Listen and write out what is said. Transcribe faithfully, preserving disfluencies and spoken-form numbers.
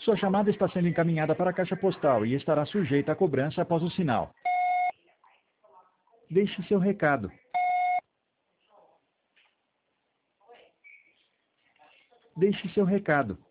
Sua chamada está sendo encaminhada para a caixa postal e estará sujeita a cobrança após o sinal. Deixe seu recado. Deixe seu recado.